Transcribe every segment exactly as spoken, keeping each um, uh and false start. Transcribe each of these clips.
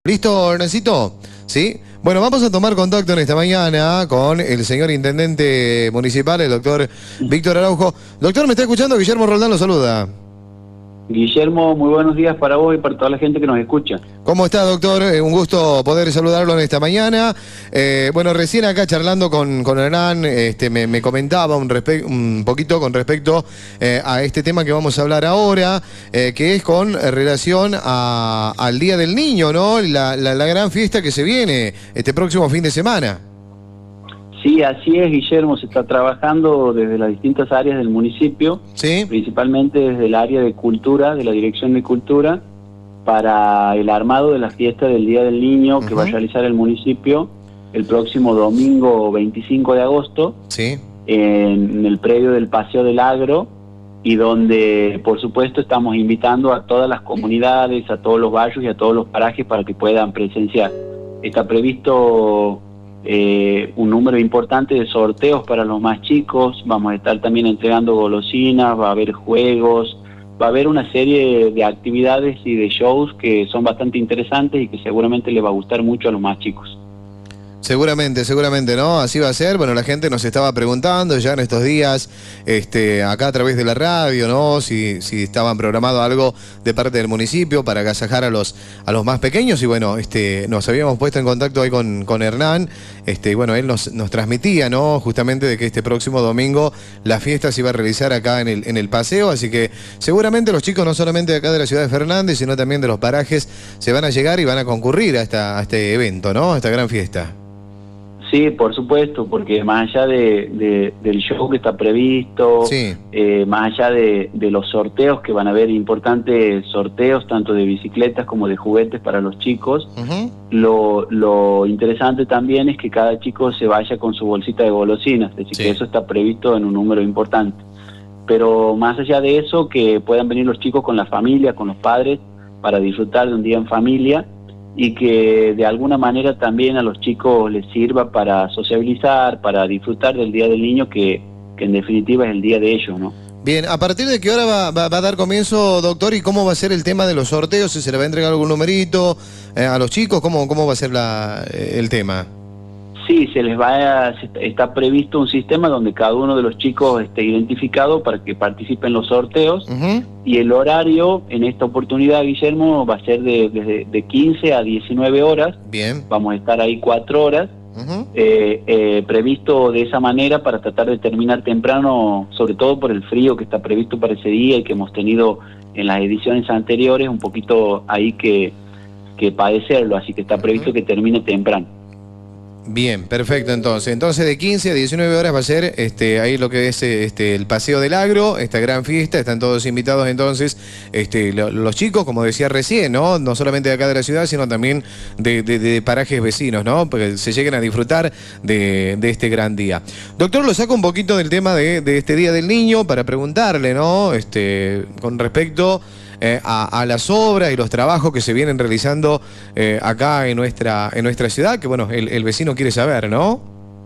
¿Listo, Hernancito? ¿Sí? Bueno, vamos a tomar contacto en esta mañana con el señor intendente municipal, el doctor Víctor Araujo. Doctor, ¿me está escuchando? Guillermo Roldán lo saluda. Guillermo, muy buenos días para vos y para toda la gente que nos escucha. ¿Cómo está, doctor? Eh, un gusto poder saludarlo en esta mañana. Eh, bueno, recién acá charlando con, con Hernán, este, me, me comentaba un, un poquito con respecto eh, a este tema que vamos a hablar ahora, eh, que es con relación a, al Día del Niño, ¿no? La, la, la gran fiesta que se viene este próximo fin de semana. Sí, así es, Guillermo, se está trabajando desde las distintas áreas del municipio, ¿sí? Principalmente desde el área de cultura, de la Dirección de Cultura, para el armado de la fiesta del Día del Niño que uh-huh. va a realizar el municipio el próximo domingo veinticinco de agosto, ¿sí? en el predio del Paseo del Agro, y donde, por supuesto, estamos invitando a todas las comunidades, a todos los barrios y a todos los parajes para que puedan presenciar. Está previsto Eh, un número importante de sorteos para los más chicos, vamos a estar también entregando golosinas, va a haber juegos, va a haber una serie de actividades y de shows que son bastante interesantes y que seguramente les va a gustar mucho a los más chicos. Seguramente, seguramente, ¿no? Así va a ser. Bueno, la gente nos estaba preguntando ya en estos días, este, acá a través de la radio, ¿no? Si, si estaban programado algo de parte del municipio para agasajar a los, a los más pequeños. Y bueno, este, nos habíamos puesto en contacto ahí con, con Hernán. Este, y bueno, él nos, nos transmitía, ¿no? Justamente de que este próximo domingo la fiesta se iba a realizar acá en el, en el paseo. Así que seguramente los chicos, no solamente de acá de la ciudad de Fernández, sino también de los parajes, se van a llegar y van a concurrir a, esta, a este evento, ¿no? A esta gran fiesta. Sí, por supuesto, porque más allá de, de, del show que está previsto, sí. eh, más allá de, de los sorteos, que van a haber importantes sorteos, tanto de bicicletas como de juguetes para los chicos, uh-huh. lo, lo interesante también es que cada chico se vaya con su bolsita de golosinas, es decir, sí. que eso está previsto en un número importante. Pero más allá de eso, que puedan venir los chicos con la familia, con los padres, para disfrutar de un día en familia, y que de alguna manera también a los chicos les sirva para sociabilizar, para disfrutar del Día del Niño, que, que en definitiva es el día de ellos, ¿no? Bien, ¿a partir de qué hora va, va, va a dar comienzo, doctor, y cómo va a ser el tema de los sorteos? ¿Si se le va a entregar algún numerito eh, a los chicos? ¿Cómo, cómo va a ser la, el tema? Sí, se les va a, está previsto un sistema donde cada uno de los chicos esté identificado para que participen en los sorteos, uh-huh. y el horario en esta oportunidad, Guillermo, va a ser de, de, de quince a diecinueve horas. Bien. Vamos a estar ahí cuatro horas, uh-huh. eh, eh, previsto de esa manera para tratar de terminar temprano, sobre todo por el frío que está previsto para ese día y que hemos tenido en las ediciones anteriores, un poquito ahí que, que padecerlo, así que está previsto uh-huh. que termine temprano. Bien, perfecto, entonces. Entonces de quince a diecinueve horas va a ser este, ahí lo que es este, el Paseo del Agro, esta gran fiesta, están todos invitados entonces, este, lo, los chicos, como decía recién, ¿no? No solamente de acá de la ciudad, sino también de, de, de parajes vecinos, ¿no? Porque se lleguen a disfrutar de, de este gran día. Doctor, lo saco un poquito del tema de, de este Día del Niño para preguntarle, ¿no? Este, con respecto Eh, a, a las obras y los trabajos que se vienen realizando eh, acá en nuestra en nuestra ciudad, que bueno, el, el vecino quiere saber, ¿no?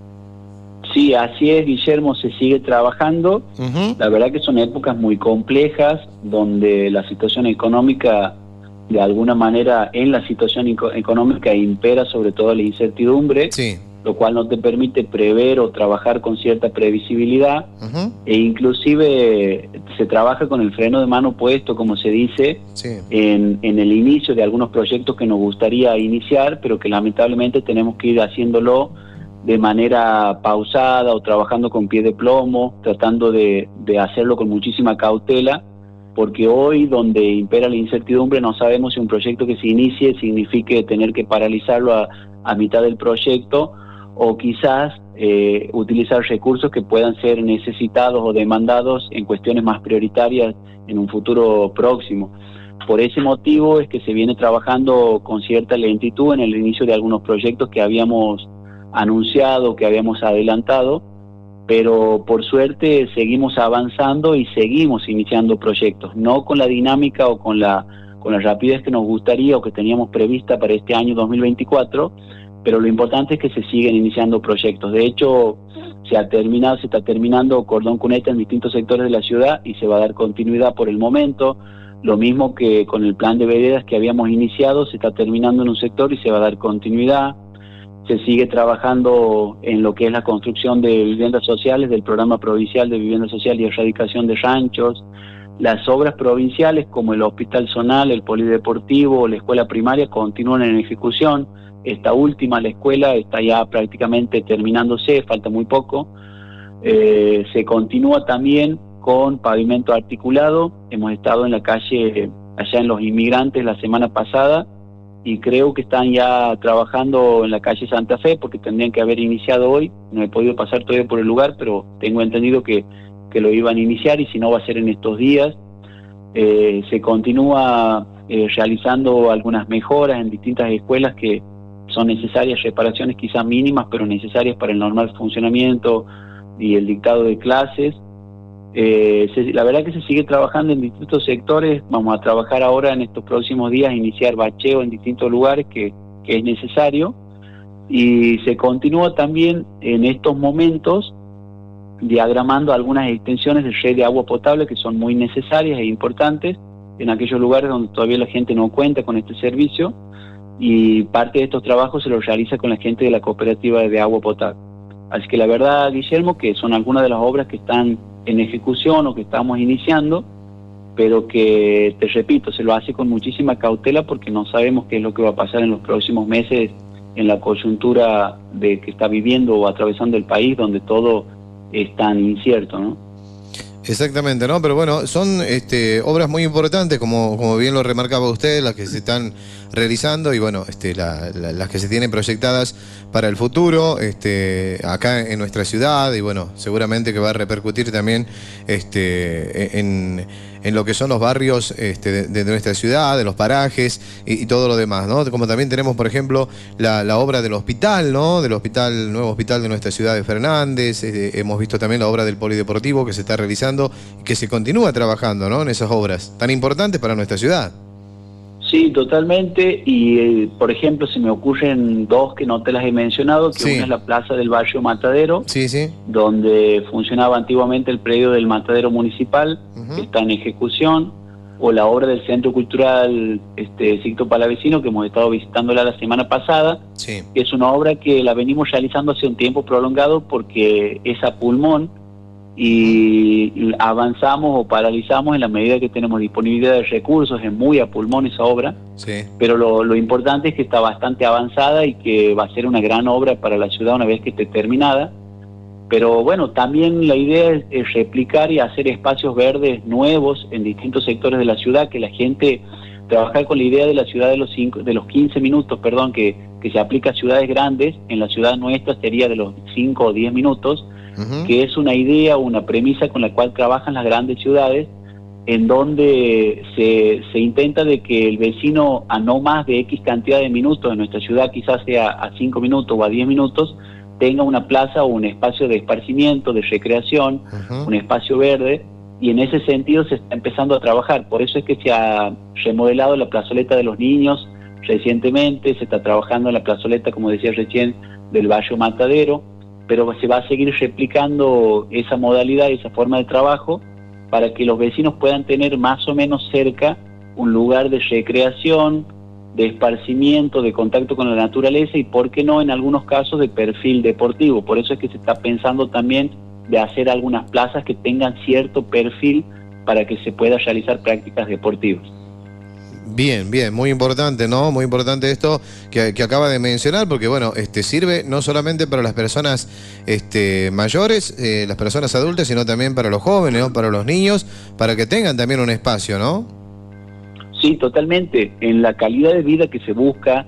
Sí, así es, Guillermo, se sigue trabajando. Uh-huh. La verdad que son épocas muy complejas, donde la situación económica, de alguna manera, en la situación económica impera sobre todo la incertidumbre, sí. lo cual no te permite prever o trabajar con cierta previsibilidad, uh-huh. e inclusive se trabaja con el freno de mano puesto, como se dice, sí. en, en el inicio de algunos proyectos que nos gustaría iniciar, pero que lamentablemente tenemos que ir haciéndolo de manera pausada o trabajando con pie de plomo, tratando de, de hacerlo con muchísima cautela, porque hoy, donde impera la incertidumbre, no sabemos si un proyecto que se inicie signifique tener que paralizarlo a, a mitad del proyecto, o quizás eh, utilizar recursos que puedan ser necesitados o demandados en cuestiones más prioritarias en un futuro próximo. Por ese motivo es que se viene trabajando con cierta lentitud en el inicio de algunos proyectos que habíamos anunciado, que habíamos adelantado, pero por suerte seguimos avanzando y seguimos iniciando proyectos, no con la dinámica o con la, con la rapidez que nos gustaría o que teníamos prevista para este año dos mil veinticuatro, pero lo importante es que se siguen iniciando proyectos. De hecho, se ha terminado, se está terminando cordón cuneta en distintos sectores de la ciudad y se va a dar continuidad por el momento. Lo mismo que con el plan de veredas que habíamos iniciado, se está terminando en un sector y se va a dar continuidad. Se sigue trabajando en lo que es la construcción de viviendas sociales del programa provincial de vivienda social y erradicación de ranchos. Las obras provinciales como el Hospital Zonal, el Polideportivo, la escuela primaria continúan en ejecución. Esta última, la escuela, está ya prácticamente terminándose, falta muy poco. Eh, se continúa también con pavimento articulado. Hemos estado en la calle, allá en Los Inmigrantes la semana pasada, y creo que están ya trabajando en la calle Santa Fe, porque tendrían que haber iniciado hoy. No he podido pasar todavía por el lugar, pero tengo entendido que, que lo iban a iniciar, y si no va a ser en estos días. Eh, se continúa eh, realizando algunas mejoras en distintas escuelas que son necesarias, reparaciones quizás mínimas, pero necesarias para el normal funcionamiento y el dictado de clases. Eh, se, la verdad que se sigue trabajando en distintos sectores. Vamos a trabajar ahora en estos próximos días, iniciar bacheo en distintos lugares que, que es necesario, y se continúa también en estos momentos diagramando algunas extensiones de red de agua potable que son muy necesarias e importantes en aquellos lugares donde todavía la gente no cuenta con este servicio, y parte de estos trabajos se los realiza con la gente de la cooperativa de agua potable. Así que la verdad, Guillermo, que son algunas de las obras que están en ejecución o que estamos iniciando, pero que, te repito, se lo hace con muchísima cautela porque no sabemos qué es lo que va a pasar en los próximos meses en la coyuntura de que está viviendo o atravesando el país, donde todo es tan incierto, ¿no? Exactamente, ¿no? Pero bueno, son este, obras muy importantes, como, como bien lo remarcaba usted, las que se están realizando, y bueno, este, la, la, las que se tienen proyectadas para el futuro, este, acá en nuestra ciudad, y bueno, seguramente que va a repercutir también este, en, en lo que son los barrios este, de, de nuestra ciudad, de los parajes y, y todo lo demás, ¿no? Como también tenemos, por ejemplo, la, la obra del hospital, ¿no? Del hospital, nuevo hospital de nuestra ciudad de Fernández. Eh, hemos visto también la obra del polideportivo que se está realizando y que se continúa trabajando, ¿no? En esas obras tan importantes para nuestra ciudad. Sí, totalmente, y eh, por ejemplo se me ocurren dos que no te las he mencionado, que sí. Una es la plaza del barrio Matadero, sí, sí. donde funcionaba antiguamente el predio del Matadero Municipal, uh-huh. que está en ejecución, o la obra del Centro Cultural este, Sixto Palavecino, que hemos estado visitándola la semana pasada, sí. que es una obra que la venimos realizando hace un tiempo prolongado porque es a pulmón, y avanzamos o paralizamos en la medida que tenemos disponibilidad de recursos. Es muy a pulmón esa obra, sí. pero lo, lo importante es que está bastante avanzada y que va a ser una gran obra para la ciudad una vez que esté terminada. Pero bueno, también la idea es, es replicar y hacer espacios verdes nuevos en distintos sectores de la ciudad, que la gente, trabajar con la idea de la ciudad de los, cinco, de los quince minutos, perdón, que, que se aplica a ciudades grandes. En la ciudad nuestra sería de los cinco o diez minutos, uh-huh. que es una idea, una premisa con la cual trabajan las grandes ciudades, en donde se, se intenta de que el vecino a no más de X cantidad de minutos, en nuestra ciudad quizás sea a cinco minutos o a diez minutos, tenga una plaza o un espacio de esparcimiento, de recreación, uh-huh. un espacio verde, y en ese sentido se está empezando a trabajar. Por eso es que se ha remodelado la plazoleta de los niños recientemente, se está trabajando en la plazoleta, como decía recién, del barrio Matadero, pero se va a seguir replicando esa modalidad, esa forma de trabajo, para que los vecinos puedan tener más o menos cerca un lugar de recreación, de esparcimiento, de contacto con la naturaleza, y por qué no en algunos casos de perfil deportivo. Por eso es que se está pensando también de hacer algunas plazas que tengan cierto perfil para que se pueda realizar prácticas deportivas. Bien, bien, muy importante, ¿no? Muy importante esto que, que acaba de mencionar, porque bueno, este sirve no solamente para las personas este, mayores, eh, las personas adultas, sino también para los jóvenes, ¿no? Para los niños, para que tengan también un espacio, ¿no? Sí, totalmente. En la calidad de vida que se busca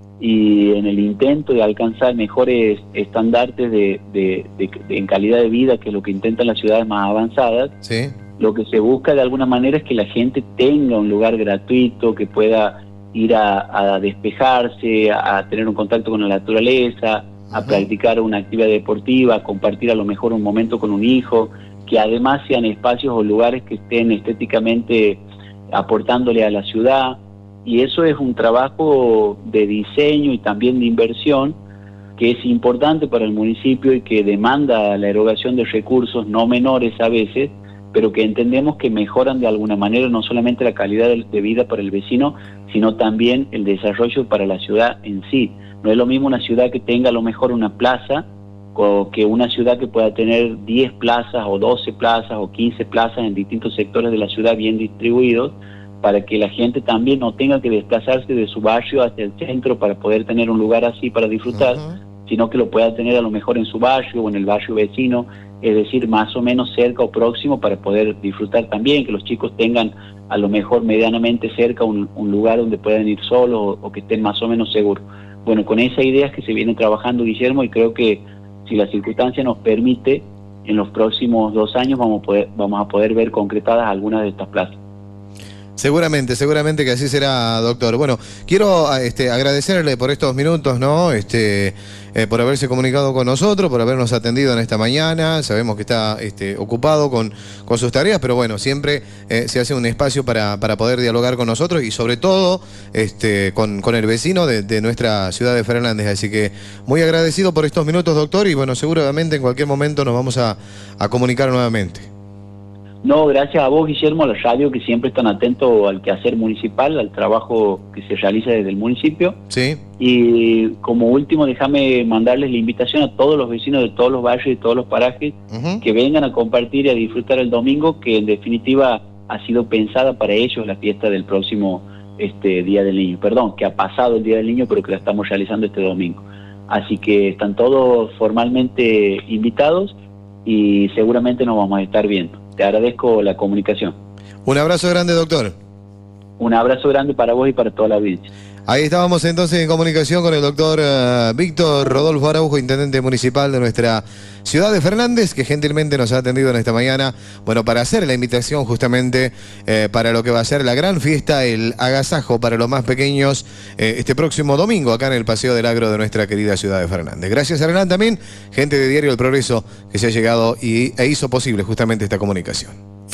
y en el intento de alcanzar mejores estandartes de, de, de, de, en calidad de vida, que es lo que intentan las ciudades más avanzadas, sí. Lo que se busca de alguna manera es que la gente tenga un lugar gratuito, que pueda ir a, a despejarse, a, a tener un contacto con la naturaleza, a uh-huh. practicar una actividad deportiva, a compartir a lo mejor un momento con un hijo, que además sean espacios o lugares que estén estéticamente aportándole a la ciudad. Y eso es un trabajo de diseño y también de inversión que es importante para el municipio y que demanda la erogación de recursos no menores a veces, pero que entendemos que mejoran de alguna manera no solamente la calidad de vida para el vecino, sino también el desarrollo para la ciudad en sí. No es lo mismo una ciudad que tenga a lo mejor una plaza, o que una ciudad que pueda tener diez plazas o doce plazas o quince plazas en distintos sectores de la ciudad bien distribuidos, para que la gente también no tenga que desplazarse de su barrio hacia el centro para poder tener un lugar así para disfrutar, uh-huh. sino que lo pueda tener a lo mejor en su barrio o en el barrio vecino, es decir, más o menos cerca o próximo para poder disfrutar también, que los chicos tengan a lo mejor medianamente cerca un, un lugar donde puedan ir solos o, o que estén más o menos seguros. Bueno, con esa idea es que se viene trabajando, Guillermo, y creo que si la circunstancia nos permite, en los próximos dos años vamos a poder, vamos a poder ver concretadas algunas de estas plazas. Seguramente, seguramente que así será, doctor. Bueno, quiero este, agradecerle por estos minutos, ¿no? Este, eh, por haberse comunicado con nosotros, por habernos atendido en esta mañana. Sabemos que está este, ocupado con, con sus tareas, pero bueno, siempre eh, se hace un espacio para, para poder dialogar con nosotros y sobre todo este, con, con el vecino de, de nuestra ciudad de Fernández. Así que muy agradecido por estos minutos, doctor, y bueno, seguramente en cualquier momento nos vamos a, a comunicar nuevamente. No, gracias a vos, Guillermo, a la radio, que siempre están atentos al quehacer municipal, al trabajo que se realiza desde el municipio. Sí. Y como último, déjame mandarles la invitación a todos los vecinos de todos los barrios y todos los parajes uh-huh. que vengan a compartir y a disfrutar el domingo, que en definitiva ha sido pensada para ellos la fiesta del próximo este Día del Niño. Perdón, que ha pasado el Día del Niño, pero que la estamos realizando este domingo. Así que están todos formalmente invitados y seguramente nos vamos a estar viendo. Te agradezco la comunicación. Un abrazo grande, doctor. Un abrazo grande para vos y para toda la audiencia. Ahí estábamos entonces en comunicación con el doctor uh, Víctor Rodolfo Araujo, intendente municipal de nuestra ciudad de Fernández, que gentilmente nos ha atendido en esta mañana, bueno, para hacer la invitación justamente eh, para lo que va a ser la gran fiesta, el agasajo para los más pequeños, eh, este próximo domingo acá en el Paseo del Agro de nuestra querida ciudad de Fernández. Gracias a Hernán también, gente de Diario El Progreso, que se ha llegado y, e hizo posible justamente esta comunicación.